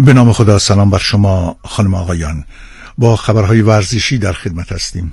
به نام خدا. سلام بر شما خانم آقایان، با خبرهای ورزشی در خدمت هستیم.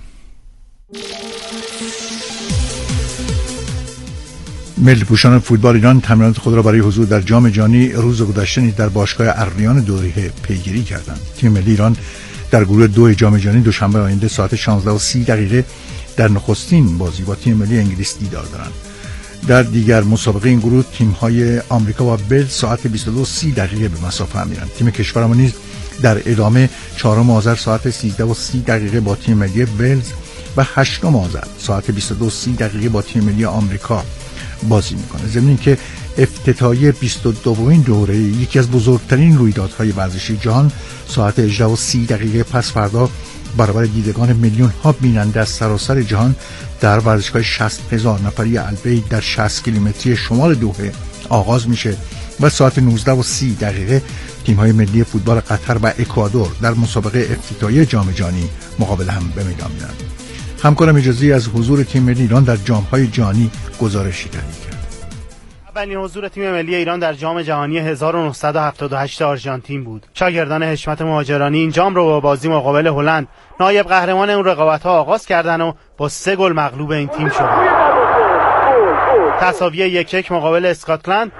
ملی پوشان فوتبال ایران تمرینات خود را برای حضور در جام جهانی روز گذشته نیز در باشگاه ارنیان دوحه پیگیری کردند. تیم ملی ایران در گروه 2 جام جهانی دوشنبه آینده ساعت 16:30 در نخستین بازی با تیم ملی انگلیس دیدار دارند. در دیگر مسابقه این گروه تیم‌های آمریکا و ولز ساعت 22:30 به مسافه هم میرند. تیم کشورمان نیز در ادامه 4 آذر ساعت 13:30 با تیم ملی ولز و 8 آذر ساعت 22:30 با تیم ملی آمریکا بازی میکنه. ضمن اینکه افتتاحیه 22مین دوره یکی از بزرگترین رویدادهای ورزشی جهان ساعت 18:30 پس فردا برابر دیدگان میلیون ها بیننده از سراسر جهان در ورزشگاه 60,000 نفری البید در 60 کیلومتری شمال دوحه آغاز میشه و ساعت 19:30 تیم‌های ملی فوتبال قطر و اکوادور در مسابقه افتتاحیه جام جهانی مقابل هم به میدان میرند. همکارم اجازی از حضور تیم ملی ایران در جام‌های جهانی گزارشی تهیه کرد. اولین حضور تیم ملی ایران در جام جهانی 1978 آرژانتین بود. شاگردان حشمت مهاجرانی این جام رو با بازی مقابل هلند، نایب قهرمان اون رقابت‌ها آغاز کردن و با 3 گل مغلوب این تیم شدند. تساوی 1-1 مقابل اسکاتلند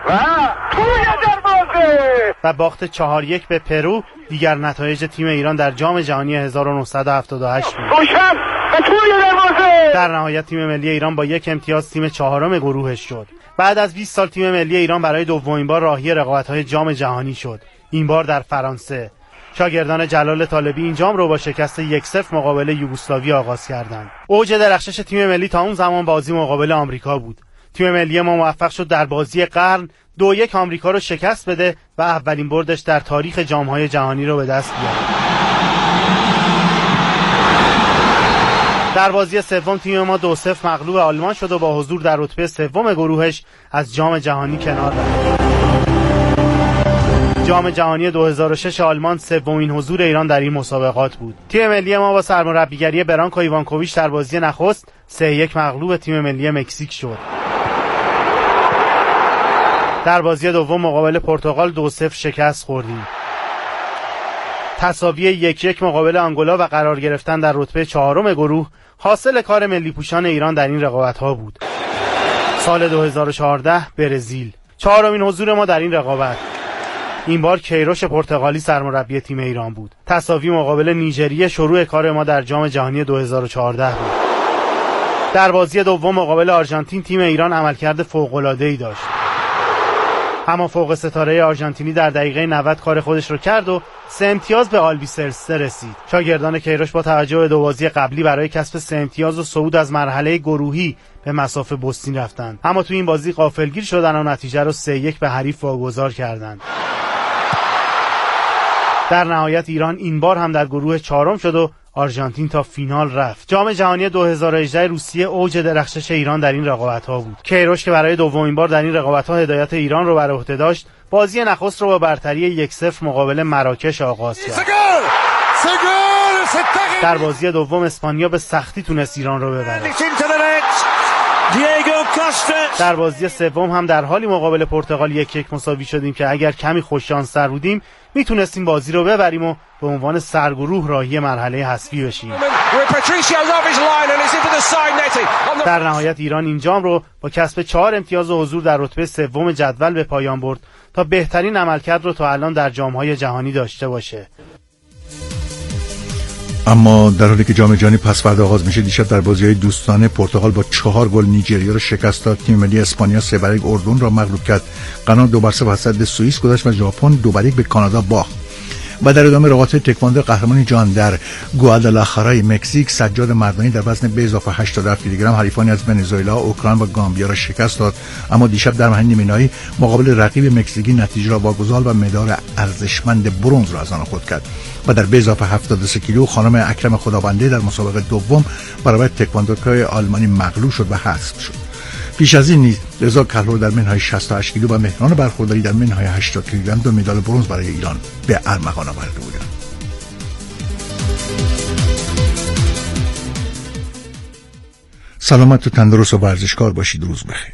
و باخت 4-1 به پرو دیگر نتایج تیم ایران در جام جهانی 1978 بود. در نهایت تیم ملی ایران با 1 امتیاز تیم 4م گروهش شد. بعد از 20 سال تیم ملی ایران برای دومین بار راهی رقابت‌های جام جهانی شد، این بار در فرانسه. شاگردان جلال طالبی این جام رو با شکست 1-0 مقابل یوگسلاوی آغاز کردند. اوج درخشش تیم ملی تا اون زمان بازی مقابل آمریکا بود. تیم ملی ما موفق شد در بازی قرن 2-1 آمریکا رو شکست بده و اولین بردش در تاریخ جام‌های جهانی رو به دست بیاره. در بازی سوم تیم ما 2-0 مغلوب آلمان شد و با حضور در رتبه سوم گروهش از جام جهانی کنار رفت. جام جهانی 2006 آلمان سومین حضور ایران در این مسابقات بود. تیم ملی ما با سرمربیگری برانکو ایوانکوویچ در بازی نخست 3-1 مغلوب تیم ملی مکزیک شد. در بازی دوم مقابل پرتغال 2-0 شکست خوردیم. تساوی 1-1 مقابل آنگولا و قرار گرفتن در رتبه 4م گروه حاصل کار ملی پوشان ایران در این رقابت‌ها بود. سال 2014 برزیل، 4مین حضور ما در این رقابت. این بار کیروش پرتغالی سرمربی تیم ایران بود. تساوی مقابل نیجریه شروع کار ما در جام جهانی 2014 بود. در بازی دوم مقابل آرژانتین تیم ایران عملکرد فوق‌العاده‌ای داشت. اما فوق ستاره آرژانتینی در دقیقه 90 کار خودش رو کرد و 3 امتیاز به آلبیسرسه رسید. شاگردان کیروش با توجه به 2 بازی قبلی برای کسب 3 امتیاز و صعود از مرحله گروهی به مسافه بوستین رفتند. اما تو این بازی غافلگیر شدن و نتیجه رو 3-1 به حریف واگذار کردند. در نهایت ایران این بار هم در گروه 4م شد و آرژانتین تا فینال رفت. جام جهانی 2018 روسیه اوج درخشش ایران در این رقابت‌ها بود. کیروش که برای دومین بار در این رقابت‌ها هدایت ایران رو بر عهده داشت، بازی نخست رو با برتری 1-0 مقابل مراکش آغاز کرد. در بازی دوم اسپانیا به سختی تونست ایران رو ببره. در بازی سوم هم در حالی مقابل پرتغال 1-1 مساوی شدیم که اگر کمی خوششانس‌تر بودیم میتونستیم بازی رو ببریم و به عنوان سرگروه راهی مرحله حذفی بشیم. در نهایت ایران این جام رو با کسب 4 امتیاز و حضور در رتبه سوم جدول به پایان برد تا بهترین عملکرد رو تا الان در جام‌های جهانی داشته باشه. اما در حالی که جام جهانی پس فردا آغاز میشه، دیشب در بازی‌های دوستانه پرتغال با 4 گل نیجریه رو شکست داد. تیم ملی اسپانیا 3-1 اردن را مغلوب کرد. غنا 2-0 بر صد سوئیس گذشت و ژاپن 2-1 به کانادا باخت. و در ادامه رقابت تکواندو قهرمانی جهان در گوادالاخارای مکزیک، سجاد مردانی در وزن به اضافه 87 کیلوگرم حریفانی از ونزوئلا، اوکراین و گامبیا را شکست داد. اما دیشب در مرحله نیمه‌نهایی مقابل رقیب مکزیکی نتیجه را واگذار و مدال ارزشمند برنز را از آن خود کرد. و در به اضافه 73 کیلو خانم اکرم خدابنده در مسابقه دوم برابر تکواندوکای آلمانی مغلوب شد و حذف شد. پیش از این نیز رضا کلهر در منهای 68 کیلو و مهران برخورداری در منهای 80 کیلوگرم 2 مدال برنز برای ایران به ارمغان آورده بودند. سلامت و تندرست و ورزشکار باشید. روز بخیر.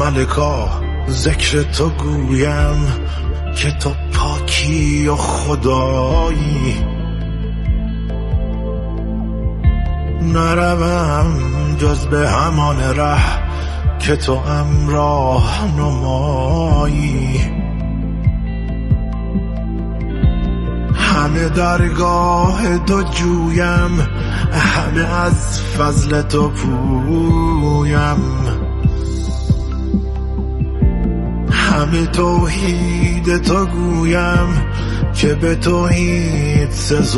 ملکا ذکر تو گویم که تو پاکی و خدایی. نروم جز به همان ره که تو امراه نمایی. همه درگاه تو جویم، همه از فضل تو پویم. همه توحید تو گویم که به توحید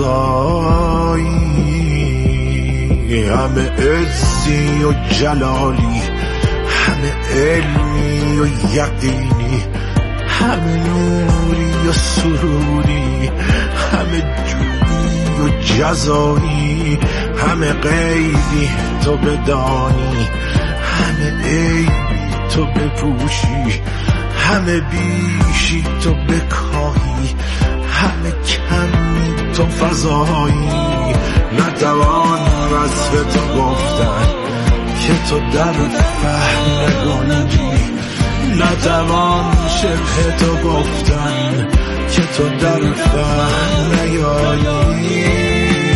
سزایی. همه عزی و جلالی، همه علمی و یقینی، همه نوری و سروری، همه جودی و جزایی. همه غیبی تو بدانی، همه عیبی تو بپوشی، همه بیشی تو بکاهی، همه کمی تو فضایی. نتوان وصف تو گفتن که تو در فهم نگنجی، نتوان شبه تو گفتن که تو در فهم نیایی.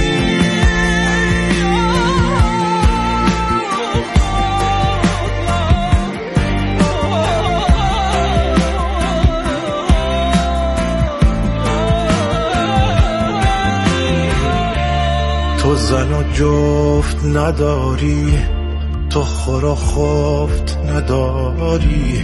تو زن و جفت نداری، تو خور و خفت نداری،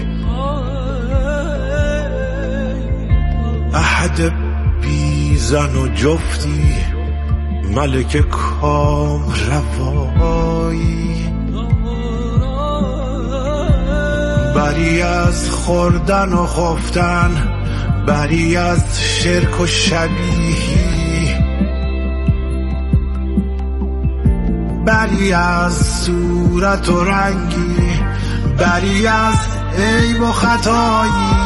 احد بی زن و جفتی، ملک کام روایی. بری از خوردن و خفتن، بری از شرک و شبیهی، بری از صورت و رنگی، بری از عیب و خطایی.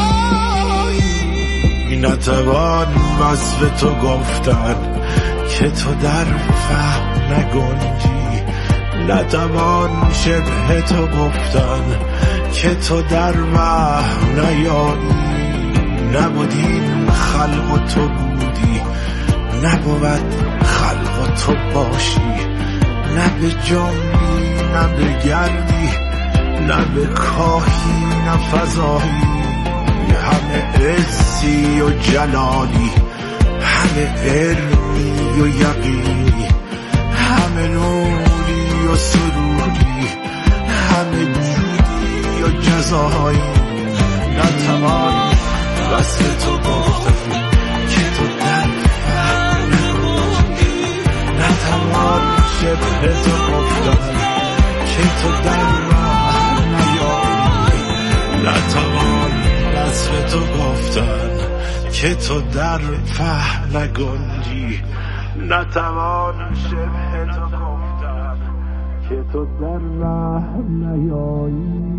نتوان وصف تو گفتن که تو در فهم نگنجی، نتوان شبه تو گفتن که تو در وهم نیایی. نبودیم خلق و تو بودی، نبود خلق و تو باشی. نه به جنبی نه به گردی، نه به کاهی نه فضایی. همه عزی و جلالی، همه علمی و یقینی، همه نوری و سروری، همه جودی و جزایی. نتوان وصف تو گفتن که تو در فهم نگنجی، نتوان شبه تو گفتن که تو در راه نیایی. نتوان وصف تو گفتن که تو در فهم نگنجی، نتوان شبه تو گفتن که تو در راه نیایی.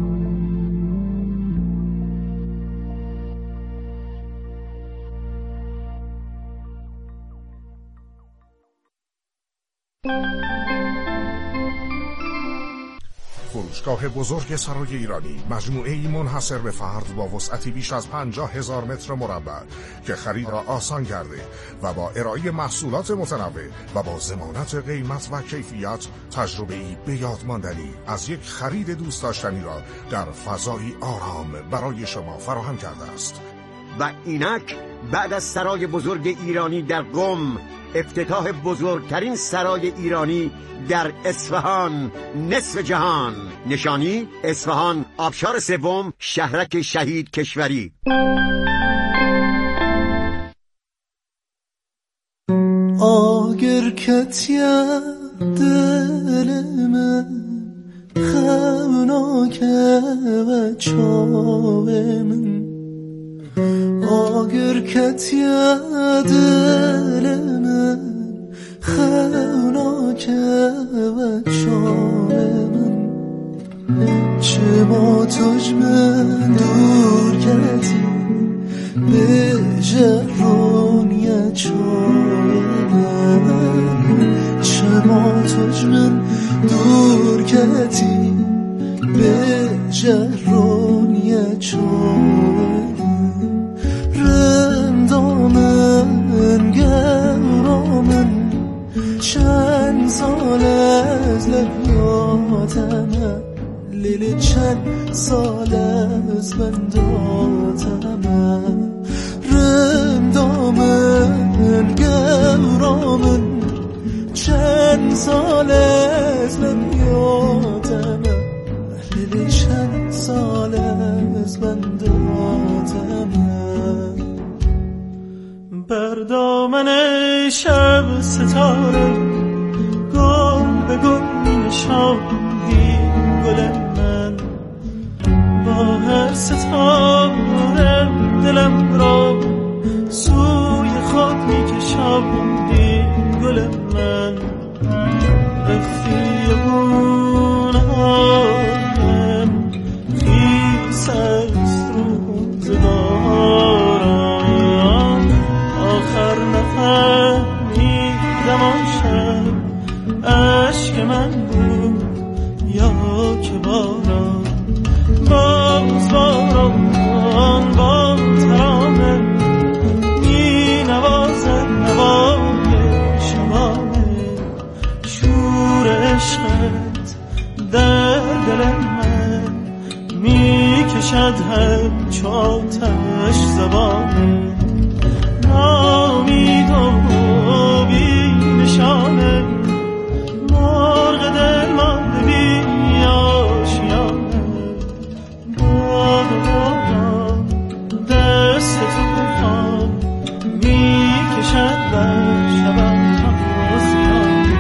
فروشگاه بزرگ سرای ایرانی، مجموعه‌ای منحصر به فرد با وسعتی بیش از 50,000 متر مربع که خرید را آسان کرده و با ارائه محصولات متنوع و با ضمانت قیمت و کیفیت، تجربه‌ای به یاد ماندنی از یک خرید دوست داشتنی را در فضایی آرام برای شما فراهم کرده است. و اینک بعد از سرای بزرگ ایرانی در قم، افتتاح بزرگترین سرای ایرانی در اصفهان، نصف جهان. نشانی اصفهان، آبشار سوم، شهرک شهید کشوری. آگر کتیه دل من خمناکه و چاوه من، آگر کتیه دل من خمناکه و چاوه من، چه با تجمن دور کتی به جرونی چاوه من، چه با تجمن دور کتی به جرونی چاره رندامن گرامن چند سال از لبیاتمه لیلی چند سال از بنداتمه رندامن گرامن چند سال از لبیاتمه لیلی چند سال از بنداتمه بر دامن شب ستاره گل به گل می نشاندی گل من با هر ستاره دلم را سوی خود می کشاندی گل من رفتی بونم خیس از روزگارم آخر نفهمیدم آن شب عشق من بود یا که باران باز باران با ترانه می نوازد نوای شبانه شور عشقت در دل من می کشد همچو آتش زبانه نامید و بی نشانه مرغ دل مانده بی آشیانه باد و باران دست تو پنهان می کشد بر شبم تازیانه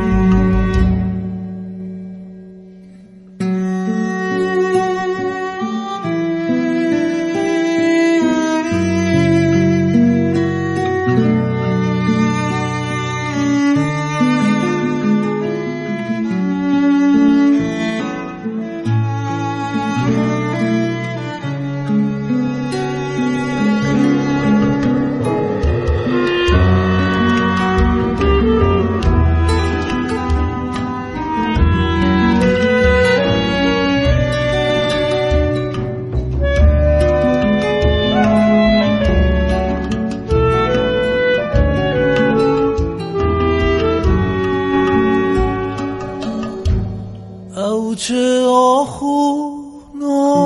چه آخون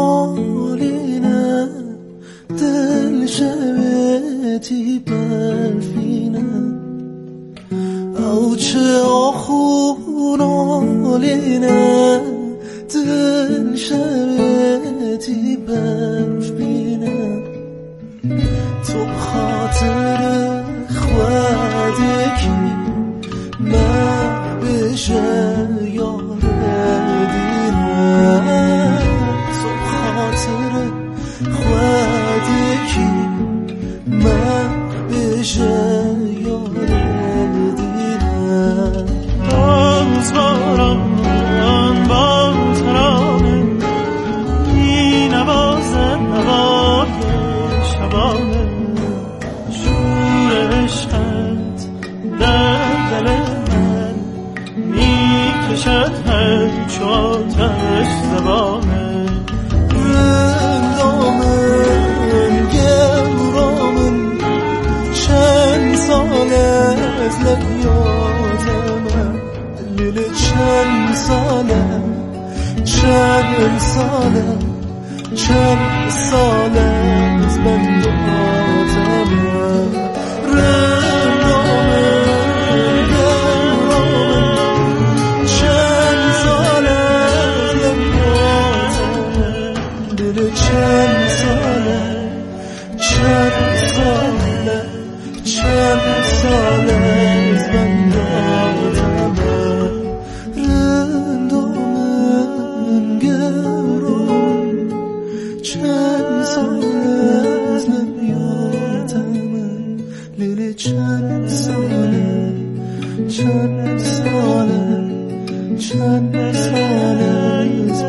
آلینه دل شبتی برفینه او چه آخون آلینه دل شبتی برفینه تو خاطر خودکی من بشه یاره تو خاطر خودکی من بشه یاره دیدم باز باران با ترانه می نوازد نوای شبانه شور عشقت در دل من می کشد همچو آتش زبانه رندامن گرامن چند سال از لبیاتمه لیل چند ساله چند ساله چند ساله از بنداتمه رندامن گرامن چند ساله از لبیاتمه لیل چند ساله چند ساله چند ساله از بنداتمه رندامن گرامن چند ساله از لبیاتمه لیل چند ساله چند ساله چند ساله از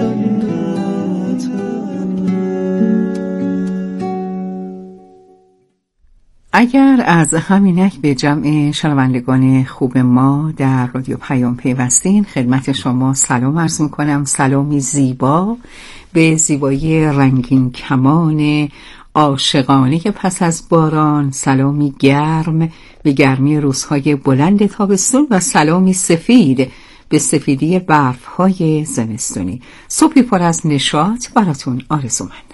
بنداتمه اگر از همینک به جمع شنوندگان خوب ما در رادیو پیام پیوستین، خدمت شما سلام عرض میکنم. سلامی زیبا به زیبایی رنگین کمان عاشقانه پس از باران، سلامی گرم به گرمی روزهای بلند تابستون و سلامی سفید به سفیدی برفهای زمستونی. صبحی پر از نشاط براتون آرزومندم.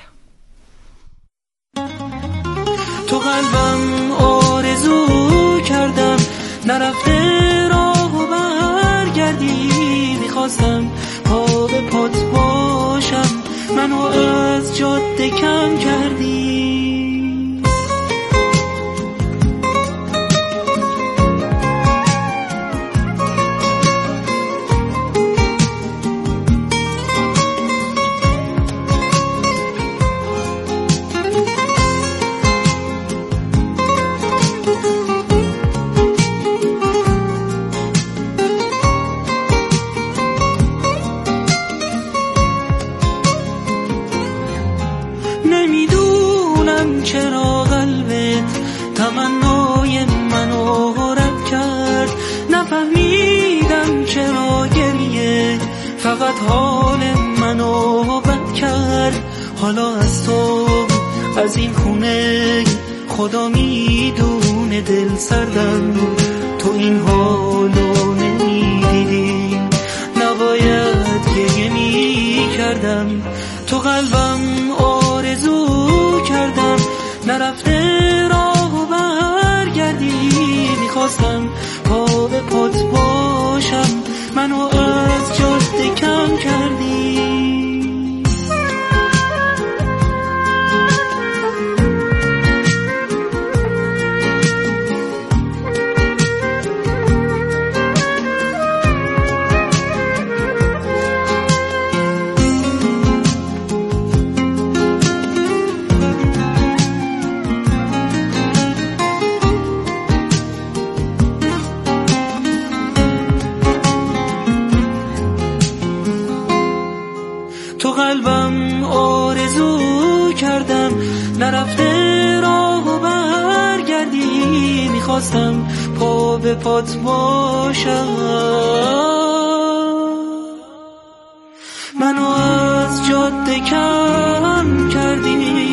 تو قلبم آرزو کردم نرفته راه و برگردی، میخواستم پا به پات باشم، منو از جاده کم کردی. چرا قلبت تمنای منو رد کرد، نفهمیدم چرا گریه فقط حال منو بد کرد. حالا از تو از این خونه خدا میدونه دل سردم، تو این حالو نمیدیدی نباید گریه میکردم. تو قلبم آرزو کردم نرفته راه و برگردی، میخواستم پا به پات باشم، منو از جاده کم کردی. تو قلبم آرزو کردم نرفته راه و برگردی، میخواستم پا به پات باشم، منو از جاده کم کردی.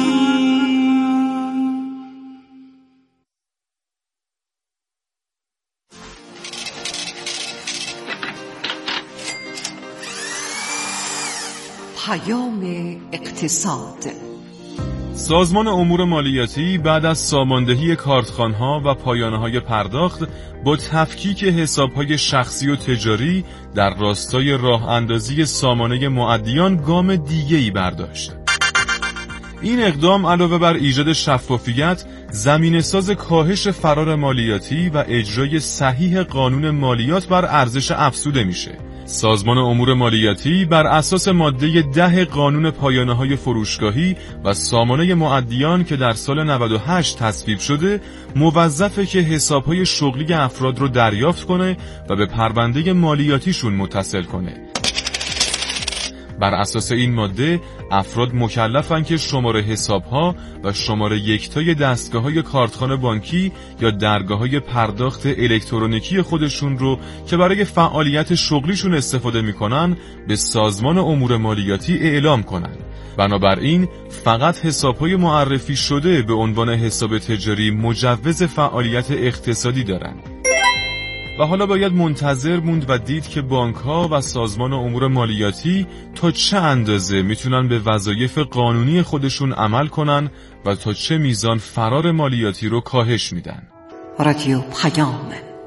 پیام اقتصاد. سازمان امور مالیاتی بعد از ساماندهی کارتخوان‌ها و پایانه‌های پرداخت با تفکیک حساب‌های شخصی و تجاری در راستای راه اندازی سامانه معدیان گام دیگه‌ای برداشت. این اقدام علاوه بر ایجاد شفافیت، زمینه‌ساز کاهش فرار مالیاتی و اجرای صحیح قانون مالیات بر ارزش افزوده میشه. سازمان امور مالیاتی بر اساس ماده 10 قانون پایانه‌های فروشگاهی و سامانه معدیان که در سال 98 تصویب شده، موظفه که حساب‌های شغلی افراد رو دریافت کنه و به پرونده مالیاتیشون متصل کنه. بر اساس این ماده افراد مکلفن که شماره حسابها و شماره یکتای دستگاه‌های کارتخوان بانکی یا درگاه‌های پرداخت الکترونیکی خودشون رو که برای فعالیت شغلیشون استفاده می‌کنن به سازمان امور مالیاتی اعلام کنن. بنابراین فقط حساب‌های معرفی شده به عنوان حساب تجاری مجوز فعالیت اقتصادی دارن. و حالا باید منتظر موند و دید که بانک‌ها و سازمان امور مالیاتی تا چه اندازه میتونن به وظایف قانونی خودشون عمل کنن و تا چه میزان فرار مالیاتی رو کاهش میدن. رادیو پیام.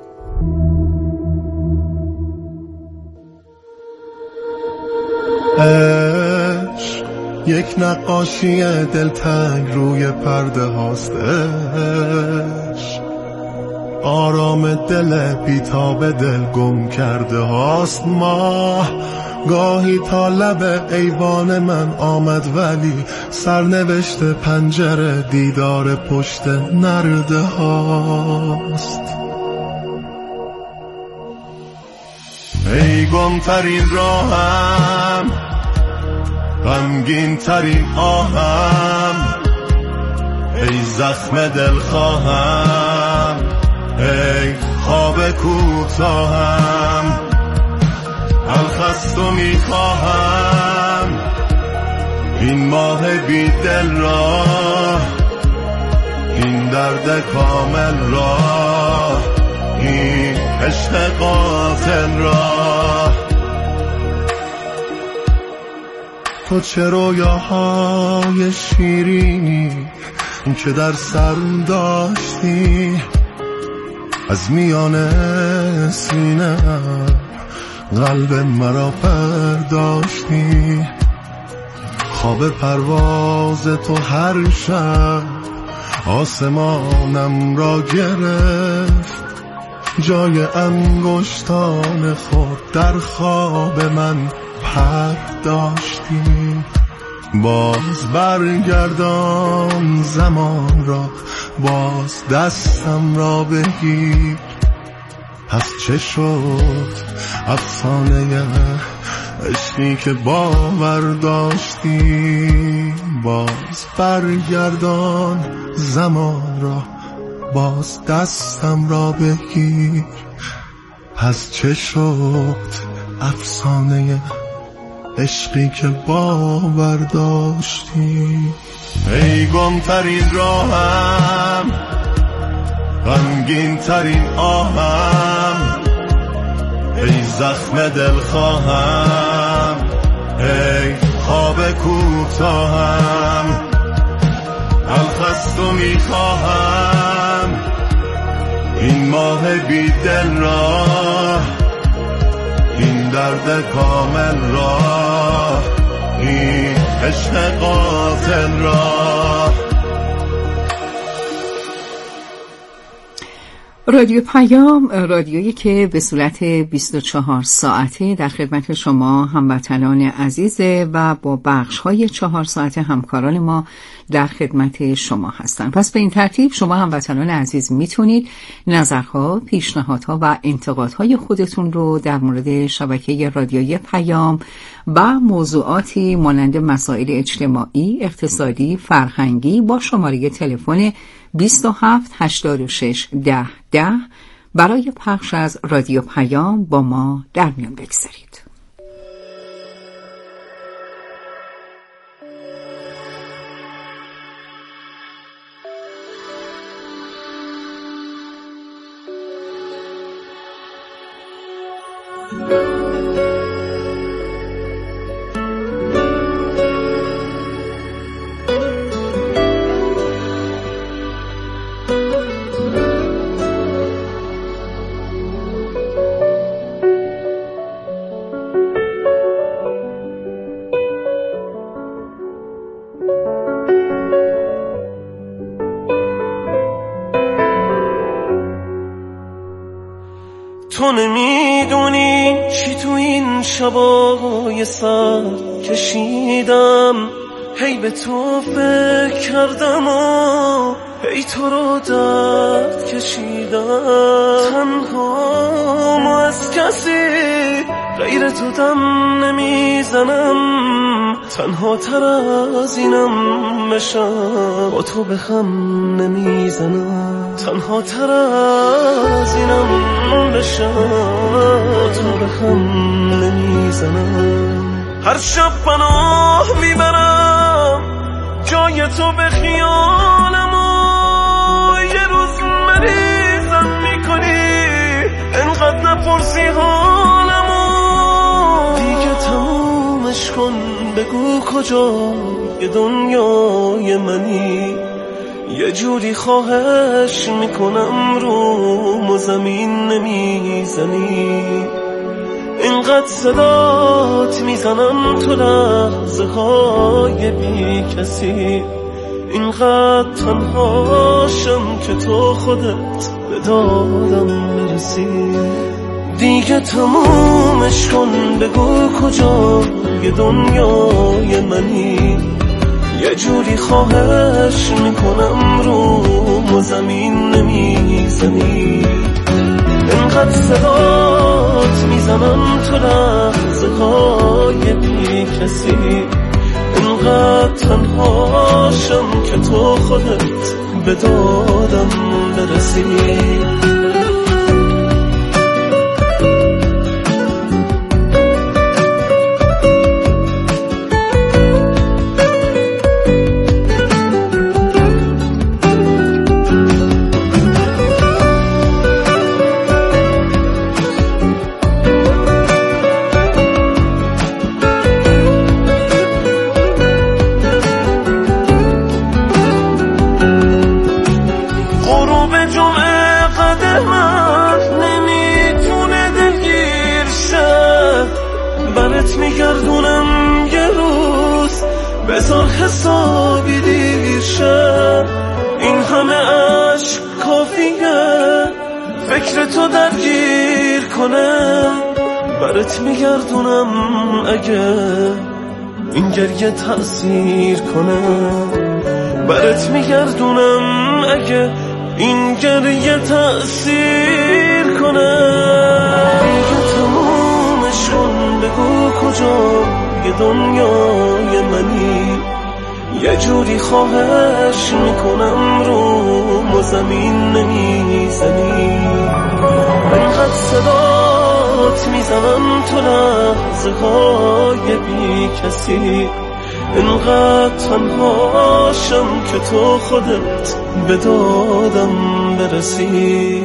یک نقاشی دلتنگ روی پرده هاست، آرام دل بیتاب دل گم کرده هاست. ماه گاهی تا لب ایوان من آمد ولی سرنوشت پنجره دیدار پشت نرده هاست. ای گم ترین راهم، غمگین ترین آهم، ای زخم دلخواهم، ای خواب کوتاهم، الخست و میخواهم این ماه بی دل را، این درد کامل را، این عشق قاتل را. تو چه رویاهای شیرینی که در سر داشتی، از میان سینه قلب مرا پرداشتی. خواب پرواز تو هر شب آسمانم را گرفت، جای انگشتان خود در خواب من پرداشتی. باز برگردان زمان را، باز دستم را بگیر، از چه شد افسانه عشقی که باور داشتی. باز برگردان زمان را، باز دستم را بگیر، از چه شد افسانه عشقی که باور داشتی. ای گمترین راهم، غمگین ترین آهم، ای زخم دلخواهم، ای خواب کوتاهم، الخست و میخواهم این ماه بی دل را، این درد کامل را، این عشق قاتل را. رادیو پیام، رادیویی که به صورت 24 ساعته در خدمت شما هموطنان عزیزه و با بخش‌های 4 ساعته همکاران ما در خدمت شما هستند. پس به این ترتیب شما هموطنان عزیز میتونید نظرها، پیشنهادها و انتقادهای خودتون رو در مورد شبکه رادیویی پیام و موضوعاتی مانند مسائل اجتماعی، اقتصادی، فرهنگی با شماره تلفن 27 86 10 10 برای پخش از رادیو پیام با ما در میان بگذارید. تو نمیدونی چی تو این شبای سر کشیدم، هی به تو فکر کردم و هی تو رو درد کشیدم. تنها ما از کسی غیر تو دم نمیزنم، تنها تر از اینم بشم با تو بخم نمیزنم، تنها تر از اینم بشم با تو بخم نمیزنم. هر شب پناه میبرم جای تو به خیالم و یه روز مریضم میکنی انقدر نپرسی حالم و دیگه تمومش کن، بگو کجای دنیای منی، یه جوری خواهش میکنم روم و زمین نمیزنی. اینقدر صدات میزنم تو لحظه های بی کسی، اینقدر تنهاشم که تو خودت به دادم برسی. دیگه تمومش کن، بگو کجای دنیای منی، یه جوری خواهش میکنم روم و زمین نمیزنی. اینقدر صدات میزنم تو لحظه های بی کسی، اینقدر تنها هاشم که تو خودت به دادم برسی. میگردونم یه روز بذار حسابی دیر شه. این همه عشق کافیه فکر تو درگیر کنه. برات میگردونم اگه این گریه تأثیر کنه. برات میگردونم اگه این گریه تأثیر کنه. بگو کجا یه دنیای منی، یه جوری خواهش میکنم رو زمین نمیزنی. انقدر صدات میزنم تو لحظه های بی کسی، انقدر تنهاشم که تو خودت به دادم برسی.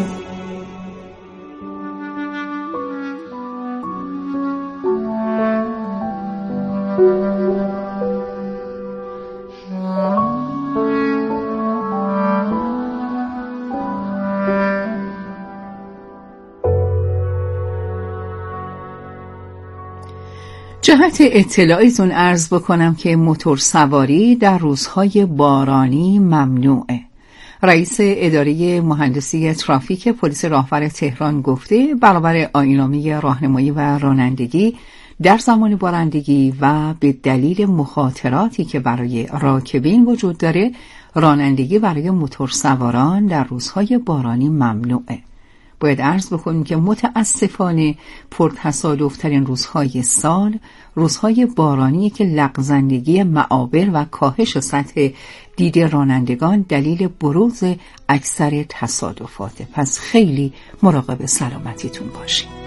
جهت اطلاعتون عرض بکنم که موتورسواری در روزهای بارانی ممنوعه. رئیس اداره مهندسی ترافیک پلیس راهور تهران گفته برابر آیین‌نامه راهنمایی و رانندگی در زمان بارندگی و به دلیل مخاطراتی که برای راکبین وجود داره، رانندگی برای موتورسواران در روزهای بارانی ممنوعه. باید عرض بکنیم که متاسفانه پرتصادفترین روزهای سال روزهای بارانی که لغزندگی معابر و کاهش سطح دید رانندگان دلیل بروز اکثر تصادفاته. پس خیلی مراقب سلامتیتون باشید.